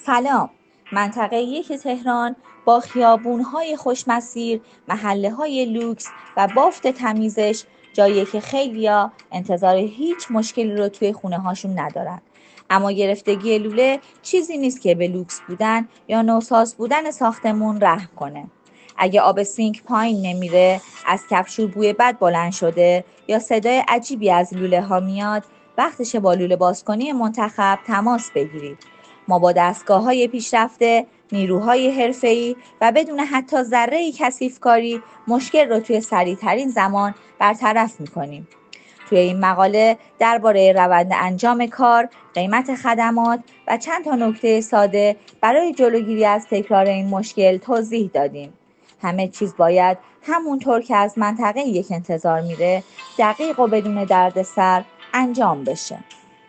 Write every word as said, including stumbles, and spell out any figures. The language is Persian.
سلام. منطقه یک تهران با خیابون‌های خوش‌مسیر، محله‌های لوکس و بافت تمیزش جاییه که خیلیا انتظار هیچ مشکلی رو توی خونه‌هاشون ندارن. اما گرفتگی لوله چیزی نیست که به لوکس بودن یا نوساز بودن ساختمون رحم کنه. اگه آب سینک پایین نمیره، از کفشور بوی بد بلند شده یا صدای عجیبی از لوله ها میاد، وقتشه با لوله بازکنی منتخب تماس بگیرید. ما با دستگاه‌های پیشرفته، نیروهای حرفه‌ای و بدون حتی ذره‌ای کثیف‌کاری مشکل رو توی سریع‌ترین زمان برطرف می‌کنیم. توی این مقاله درباره روند انجام کار، قیمت خدمات و چند تا نکته ساده برای جلوگیری از تکرار این مشکل توضیح دادیم. همه چیز باید همونطور که از منطقه یک انتظار میره، دقیق و بدون دردسر انجام بشه.